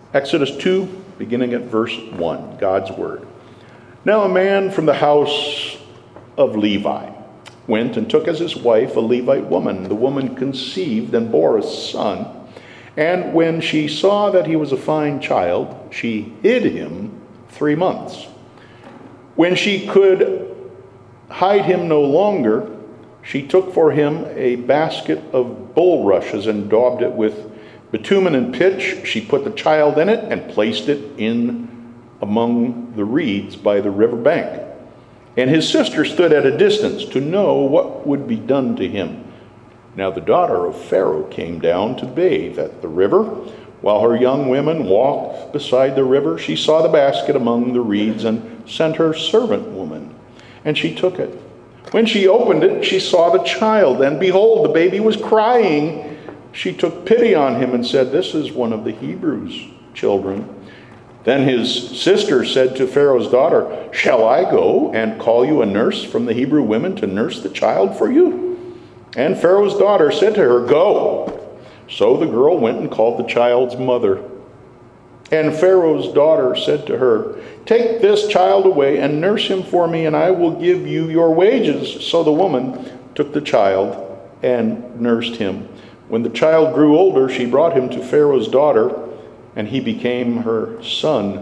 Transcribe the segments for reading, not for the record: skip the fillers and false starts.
Exodus 2, beginning at verse 1, God's Word. Now a man from the house of Levi went and took as his wife a Levite woman. The woman conceived and bore a son. And when she saw that he was a fine child, she hid him 3 months. When she could hide him no longer, she took for him a basket of bulrushes and daubed it with bitumen and pitch. She put the child in it and placed it in among the reeds by the river bank. And his sister stood at a distance to know what would be done to him. Now the daughter of Pharaoh came down to bathe at the river. While her young women walked beside the river, she saw the basket among the reeds and sent her servant woman, and she took it. When she opened it, she saw the child, and behold, the baby was crying. She took pity on him and said, "This is one of the Hebrews' children." Then his sister said to Pharaoh's daughter, "Shall I go and call you a nurse from the Hebrew women to nurse the child for you?" And Pharaoh's daughter said to her, "Go." So the girl went and called the child's mother. And Pharaoh's daughter said to her, "Take this child away and nurse him for me, and I will give you your wages." So the woman took the child and nursed him. When the child grew older, she brought him to Pharaoh's daughter, and he became her son.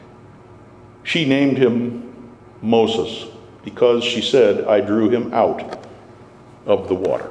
She named him Moses, because she said, "I drew him out of the water."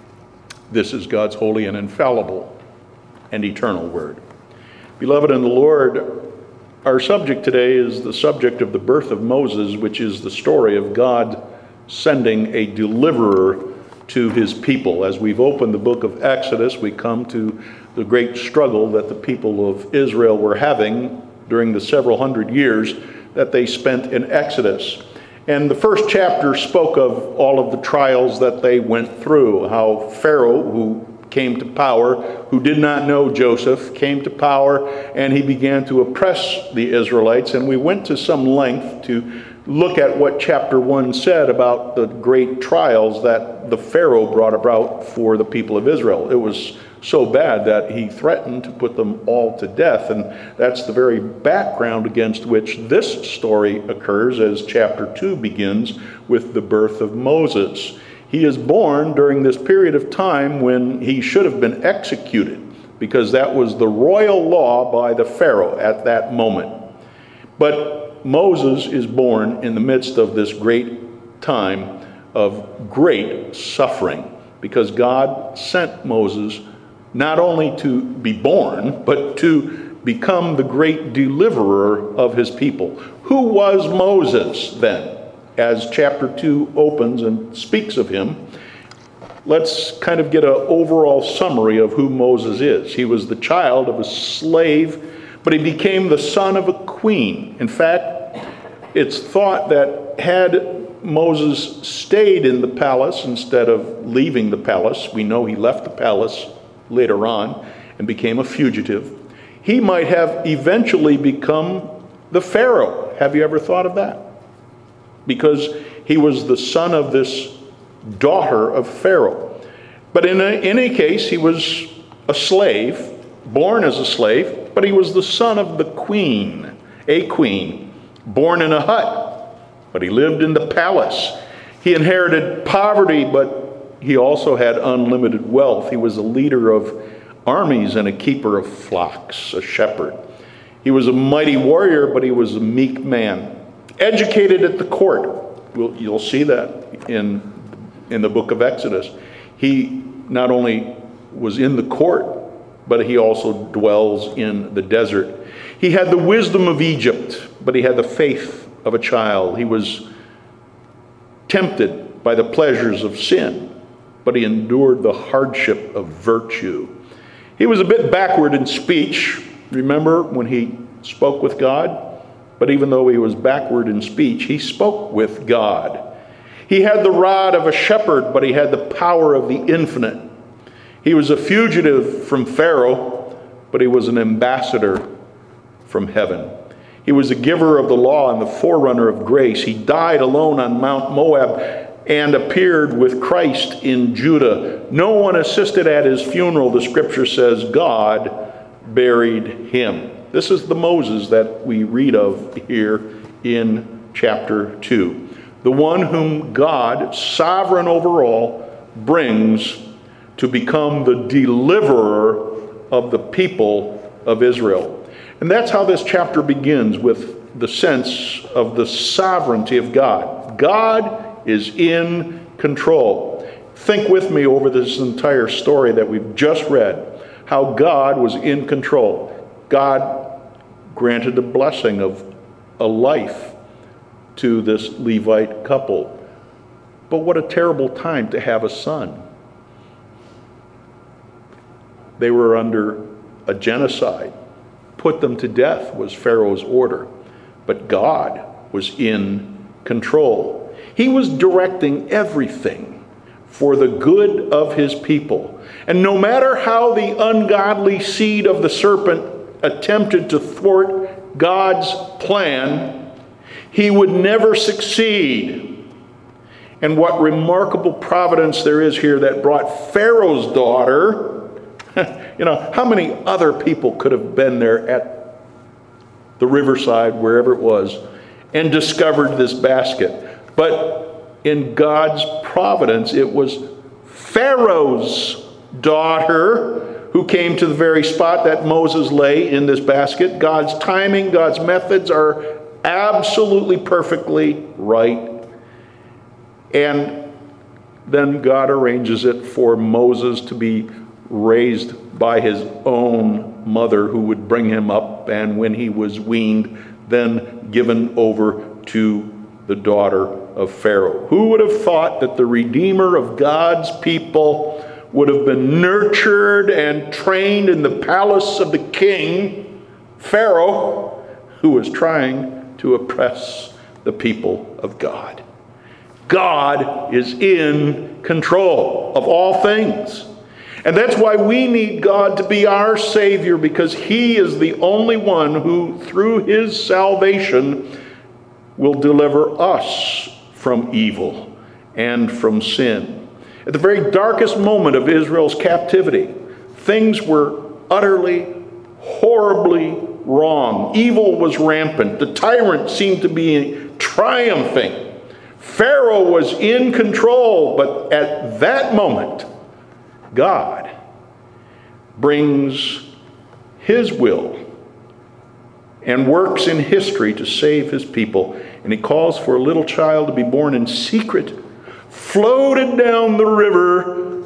This is God's holy and infallible and eternal word. Beloved in the Lord, our subject today is the subject of the birth of Moses, which is the story of God sending a deliverer to his people. As we've opened the book of Exodus, we come to the great struggle that the people of Israel were having during the several hundred years that they spent in Exodus. And the first chapter spoke of all of the trials that they went through, how Pharaoh, who came to power, who did not know Joseph, came to power, and he began to oppress the Israelites. And we went to some length to look at what chapter 1 said about the great trials that the Pharaoh brought about for the people of Israel. It was so bad that he threatened to put them all to death. And that's the very background against which this story occurs as chapter 2 begins with the birth of Moses. He is born during this period of time when he should have been executed, because that was the royal law by the Pharaoh at that moment. But Moses is born in the midst of this great time of great suffering, because God sent Moses not only to be born, but to become the great deliverer of his people. Who was Moses then? As chapter 2 opens and speaks of him, let's kind of get an overall summary of who Moses is. He was the child of a slave, but he became the son of a queen. In fact, it's thought that had Moses stayed in the palace instead of leaving the palace, we know he left the palace later on and became a fugitive, he might have eventually become the Pharaoh. Have you ever thought of that? Because he was the son of this daughter of Pharaoh. But in any case, he was a slave, born as a slave, but he was the son of the queen, a queen, born in a hut, but he lived in the palace. He inherited poverty, but he also had unlimited wealth. He was a leader of armies and a keeper of flocks, a shepherd. He was a mighty warrior, but he was a meek man. Educated at the court. You'll see that in the book of Exodus. He not only was in the court, but he also dwells in the desert. He had the wisdom of Egypt, but he had the faith of a child. He was tempted by the pleasures of sin, but he endured the hardship of virtue. He was a bit backward in speech. Remember when he spoke with God? But even though he was backward in speech, he spoke with God. He had the rod of a shepherd, but he had the power of the infinite. He was a fugitive from Pharaoh, but he was an ambassador from heaven. He was a giver of the law and the forerunner of grace. He died alone on Mount Moab and appeared with Christ in Judah. No one assisted at his funeral, the scripture says. God buried him. This is the Moses that we read of here in chapter 2. The one whom God, sovereign over all, brings to become the deliverer of the people of Israel. And that's how this chapter begins, with the sense of the sovereignty of God. God is in control. Think with me over this entire story that we've just read, how God was in control. God granted the blessing of a life to this Levite couple. But what a terrible time to have a son. They were under a genocide. Put them to death was Pharaoh's order. But God was in control. He was directing everything for the good of his people. And no matter how the ungodly seed of the serpent attempted to thwart God's plan, he would never succeed. And what remarkable providence there is here that brought Pharaoh's daughter. How many other people could have been there at the riverside, wherever it was, and discovered this basket? But in God's providence, it was Pharaoh's daughter who came to the very spot that Moses lay in this basket. God's timing, God's methods are absolutely perfectly right. And then God arranges it for Moses to be raised by his own mother, who would bring him up, and when he was weaned, then given over to the daughter of Pharaoh. Who would have thought that the Redeemer of God's people would have been nurtured and trained in the palace of the king, Pharaoh, who was trying to oppress the people of God? God is in control of all things. And that's why we need God to be our Savior, because he is the only one who, through his salvation, will deliver us from evil and from sin. At the very darkest moment of Israel's captivity, things were utterly, horribly wrong. Evil was rampant. The tyrant seemed to be triumphing. Pharaoh was in control, but at that moment, God brings his will and works in history to save his people. And he calls for a little child to be born in secret, floated down the river,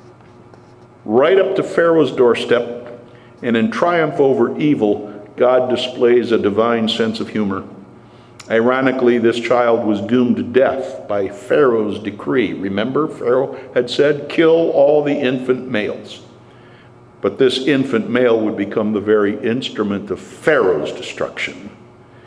right up to Pharaoh's doorstep. And in triumph over evil, God displays a divine sense of humor. Ironically, this child was doomed to death by Pharaoh's decree. Remember, Pharaoh had said, kill all the infant males. But this infant male would become the very instrument of Pharaoh's destruction.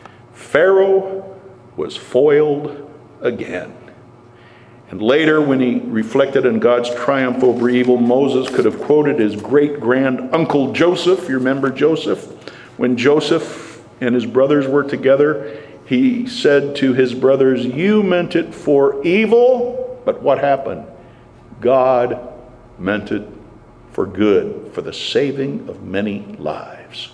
Pharaoh was foiled again. And later, when he reflected on God's triumph over evil, Moses could have quoted his great-grand-uncle Joseph. You remember Joseph? When Joseph and his brothers were together, he said to his brothers, you meant it for evil, but what happened? God meant it for good, for the saving of many lives.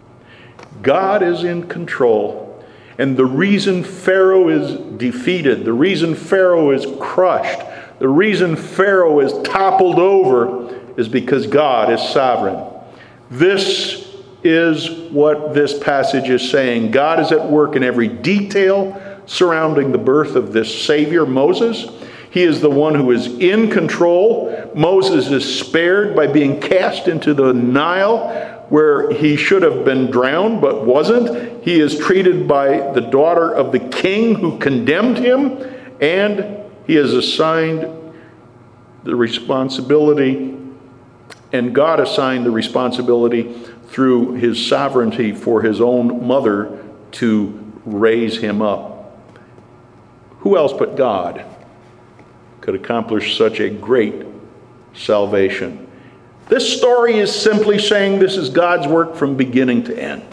God is in control, and the reason Pharaoh is defeated, the reason Pharaoh is crushed, the reason Pharaoh is toppled over is because God is sovereign. This is what this passage is saying. God is at work in every detail surrounding the birth of this Savior, Moses. He is the one who is in control. Moses is spared by being cast into the Nile, where he should have been drowned but wasn't. He is treated by the daughter of the king who condemned him, and he is assigned the responsibility, and God assigned the responsibility through his sovereignty for his own mother to raise him up. Who else but God could accomplish such a great salvation? This story is simply saying this is God's work from beginning to end.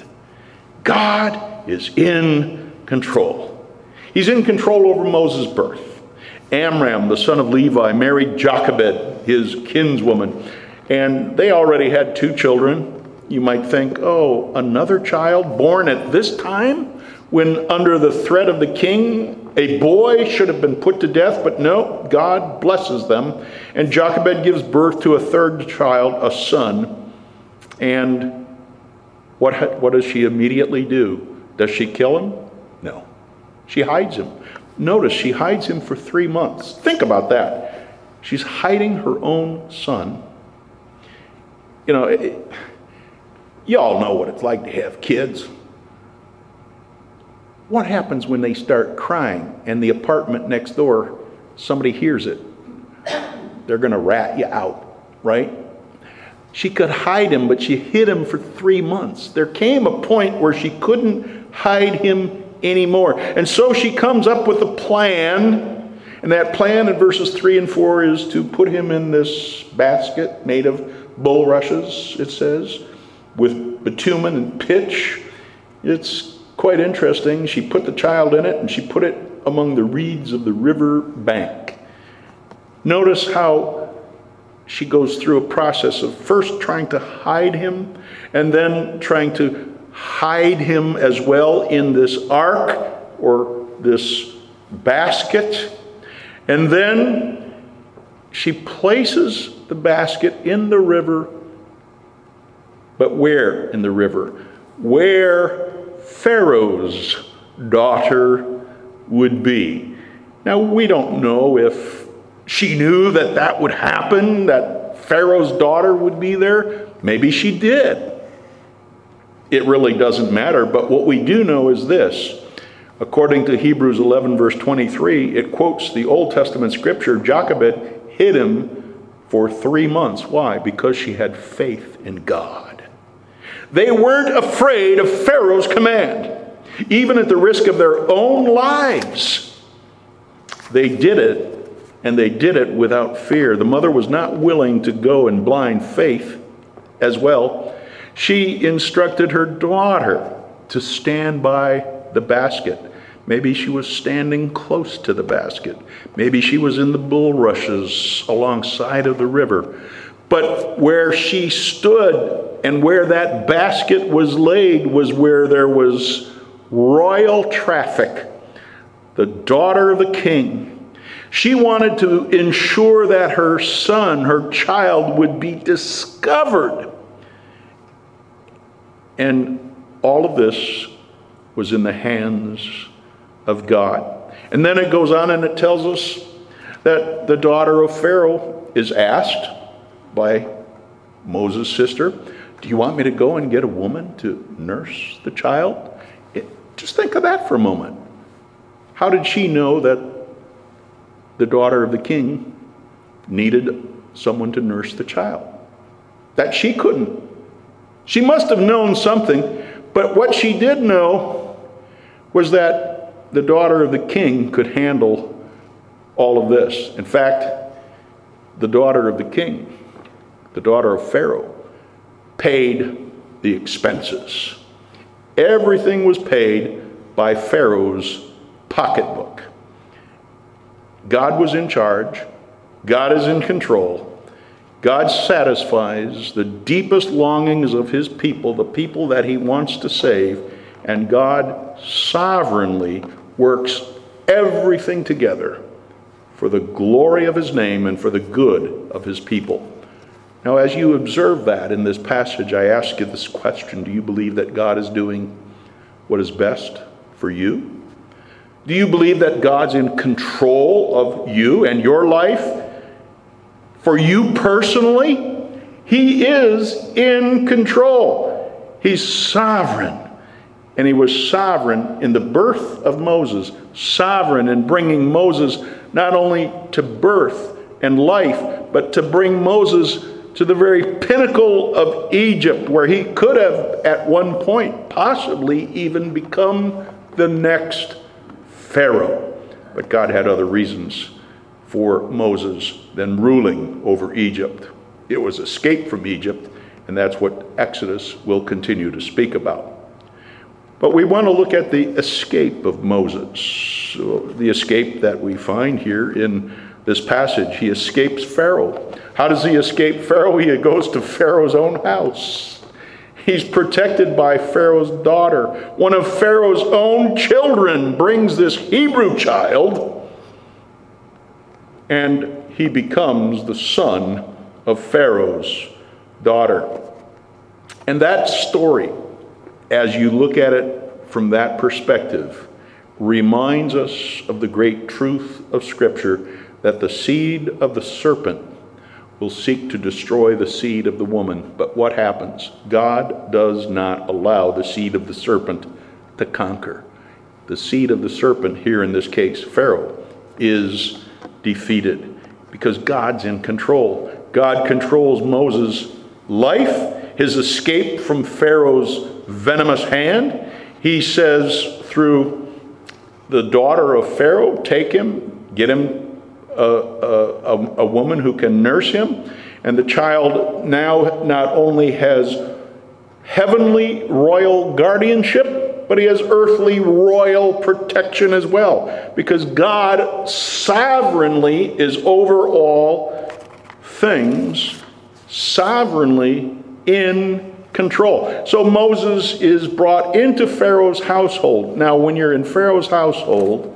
God is in control. He's in control over Moses' birth. Amram, the son of Levi, married Jochebed, his kinswoman, and they already had 2 children. You might think, oh, another child born at this time, when under the threat of the king, a boy should have been put to death, but no, God blesses them. And Jochebed gives birth to a third child, a son. And what does she immediately do? Does she kill him? No. She hides him. Notice, she hides him for 3 months. Think about that. She's hiding her own son. You know, you all know what it's like to have kids. What happens when they start crying and the apartment next door, somebody hears it? They're going to rat you out, right? She could hide him, but she hid him for 3 months. There came a point where she couldn't hide him anymore. And so she comes up with a plan. And that plan in verses 3 and 4 is to put him in this basket made of bulrushes, it says, with bitumen and pitch. It's quite interesting. She put the child in it and she put it among the reeds of the river bank. Notice how she goes through a process of first trying to hide him and then trying to hide him as well in this ark or this basket. And then she places the basket in the river. But where in the river? Where Pharaoh's daughter would be. Now, we don't know if she knew that that would happen, that Pharaoh's daughter would be there. Maybe she did. It really doesn't matter. But what we do know is this. According to Hebrews 11, verse 23, it quotes the Old Testament scripture, Jochebed hid him for 3 months. Why? Because she had faith in God. They weren't afraid of Pharaoh's command, even at the risk of their own lives. They did it, and they did it without fear. The mother was not willing to go in blind faith as well. She instructed her daughter to stand by the basket. Maybe she was standing close to the basket. Maybe she was in the bulrushes alongside of the river. But where she stood and where that basket was laid was where there was royal traffic. The daughter of the king. She wanted to ensure that her son, her child, would be discovered. And all of this was in the hands of God. And then it goes on and it tells us that the daughter of Pharaoh is asked by Moses' sister, do you want me to go and get a woman to nurse the child? Just think of that for a moment. How did she know that the daughter of the king needed someone to nurse the child? That she couldn't. She must have known something, but what she did know was that the daughter of the king could handle all of this. In fact, the daughter of the king, the daughter of Pharaoh, paid the expenses. Everything was paid by Pharaoh's pocketbook. God was in charge. God is in control. God satisfies the deepest longings of his people, the people that he wants to save, and God sovereignly works everything together for the glory of his name and for the good of his people. Now, as you observe that in this passage, I ask you this question. Do you believe that God is doing what is best for you? Do you believe that God's in control of you and your life? For you personally, he is in control. He's sovereign. And he was sovereign in the birth of Moses, sovereign in bringing Moses not only to birth and life, but to bring Moses to the very pinnacle of Egypt, where he could have at one point possibly even become the next Pharaoh. But God had other reasons for Moses than ruling over Egypt. It was escape from Egypt, and that's what Exodus will continue to speak about. But we want to look at the escape of Moses, the escape that we find here in this passage. He escapes Pharaoh. How does he escape Pharaoh? He goes to Pharaoh's own house. He's protected by Pharaoh's daughter. One of Pharaoh's own children brings this Hebrew child, and he becomes the son of Pharaoh's daughter. And that story, as you look at it from that perspective, reminds us of the great truth of Scripture that the seed of the serpent will seek to destroy the seed of the woman. But what happens? God does not allow the seed of the serpent to conquer. The seed of the serpent, here in this case, Pharaoh, is defeated because God's in control. God controls Moses' life, his escape from Pharaoh's venomous hand. He says through the daughter of Pharaoh, take him, get him a woman who can nurse him. And the child now not only has heavenly royal guardianship, but he has earthly royal protection as well, because God sovereignly is over all things, sovereignly in control. So Moses is brought into Pharaoh's household. Now, when you're in Pharaoh's household,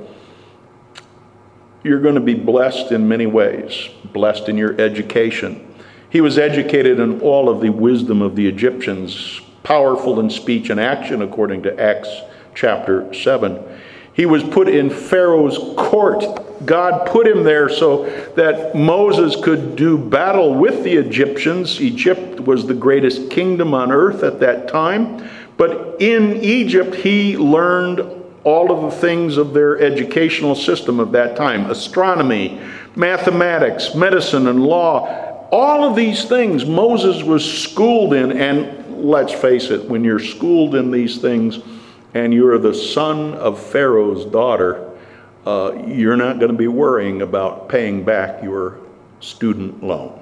you're going to be blessed in many ways, blessed in your education. He was educated in all of the wisdom of the Egyptians, powerful in speech and action, according to Acts chapter 7. He was put in Pharaoh's court. God put him there so that Moses could do battle with the Egyptians. Egypt was the greatest kingdom on earth at that time. But in Egypt, he learned all of the things of their educational system of that time: astronomy, mathematics, medicine, and law. All of these things Moses was schooled in. And let's face it, when you're schooled in these things and you're the son of Pharaoh's daughter, you're not going to be worrying about paying back your student loan.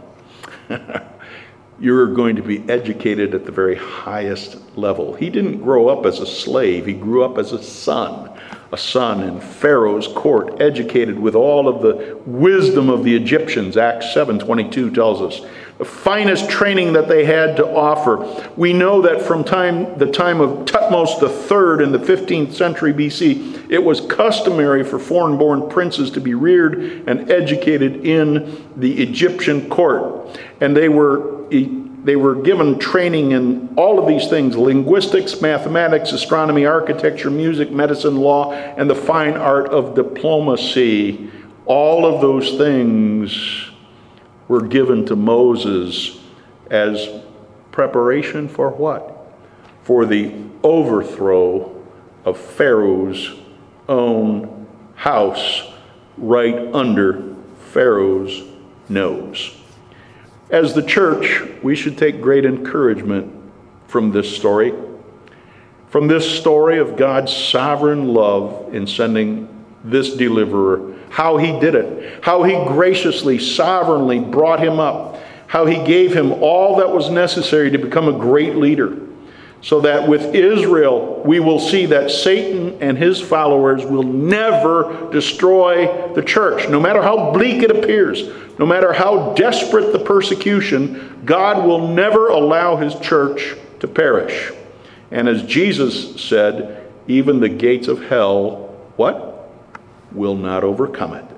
You're going to be educated at the very highest level. He didn't grow up as a slave. He grew up as a son in Pharaoh's court, educated with all of the wisdom of the Egyptians. Acts 7:22 tells us the finest training that they had to offer. We know that from the time of Thutmose III in the 15th century BC, it was customary for foreign-born princes to be reared and educated in the Egyptian court. And they were given training in all of these things: linguistics, mathematics, astronomy, architecture, music, medicine, law, and the fine art of diplomacy. All of those things were given to Moses as preparation for what? For the overthrow of Pharaoh's own house, right under Pharaoh's nose. As the church, we should take great encouragement from this story. From this story of God's sovereign love in sending this deliverer, how he did it, how he graciously, sovereignly brought him up, how he gave him all that was necessary to become a great leader, so that with Israel, we will see that Satan and his followers will never destroy the church. No matter how bleak it appears, no matter how desperate the persecution, God will never allow his church to perish. And as Jesus said, even the gates of hell, what? Will not overcome it.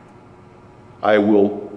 I will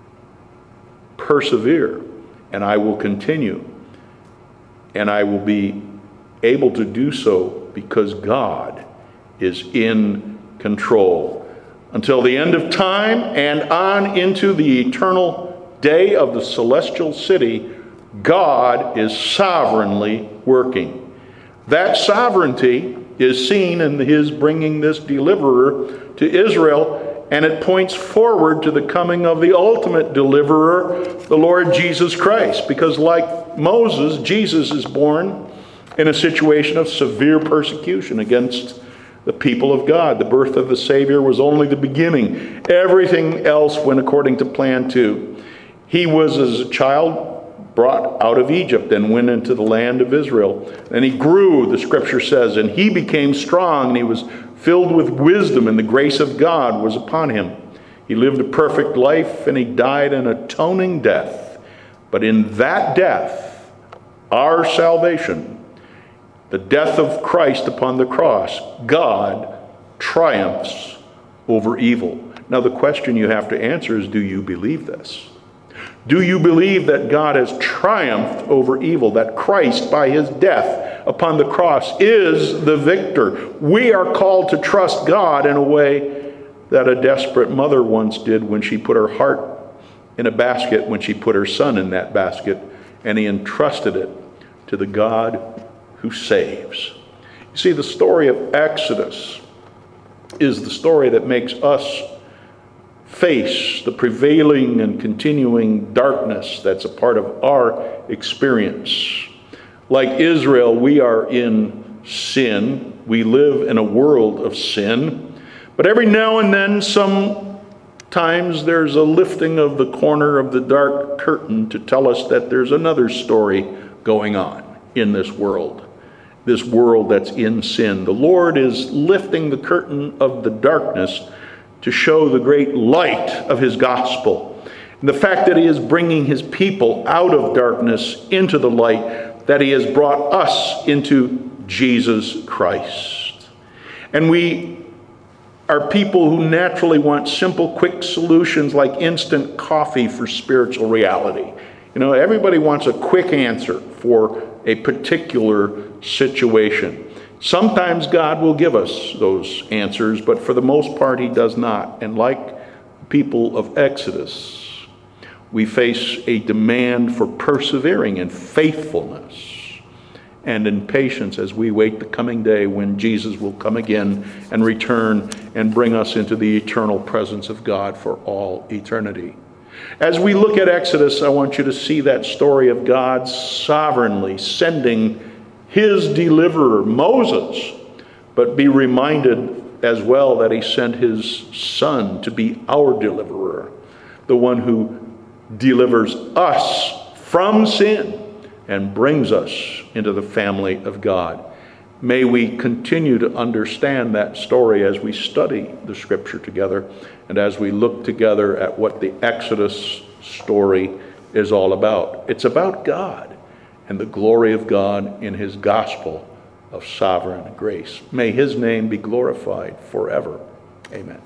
persevere, and I will continue, and I will be able to do so because God is in control. Until the end of time and on into the eternal day of the celestial city, God is sovereignly working. That sovereignty is seen in his bringing this deliverer to Israel, and it points forward to the coming of the ultimate deliverer, the Lord Jesus Christ. Because like Moses, Jesus is born in a situation of severe persecution against the people of God. The birth of the Savior was only the beginning. Everything else went according to plan too. He was, as a child, brought out of Egypt and went into the land of Israel. And he grew, the scripture says, and he became strong, and he was filled with wisdom, and the grace of God was upon him. He lived a perfect life, and he died an atoning death. But in that death, our salvation, the death of Christ upon the cross, God triumphs over evil. Now the question you have to answer is, do you believe this? Do you believe that God has triumphed over evil, that Christ, by his death upon the cross, is the victor? We are called to trust God in a way that a desperate mother once did when she put her heart in a basket, when she put her son in that basket, and he entrusted it to the God who saves. You see, the story of Exodus is the story that makes us face the prevailing and continuing darkness that's a part of our experience. Like Israel, we are in sin. We live in a world of sin. But every now and then, sometimes there's a lifting of the corner of the dark curtain to tell us that there's another story going on in this world that's in sin. The Lord is lifting the curtain of the darkness to show the great light of his gospel. And the fact that he is bringing his people out of darkness into the light, that he has brought us into Jesus Christ. And we are people who naturally want simple, quick solutions like instant coffee for spiritual reality. You know, everybody wants a quick answer for a particular situation. Sometimes God will give us those answers, but for the most part, he does not. And like people of Exodus, we face a demand for persevering in faithfulness and in patience as we wait the coming day when Jesus will come again and return and bring us into the eternal presence of God for all eternity. As we look at Exodus, I want you to see that story of God sovereignly sending his deliverer, Moses, but be reminded as well that he sent his son to be our deliverer, the one who delivers us from sin and brings us into the family of God. May we continue to understand that story as we study the scripture together and as we look together at what the Exodus story is all about. It's about God and the glory of God in his gospel of sovereign grace. May his name be glorified forever. Amen.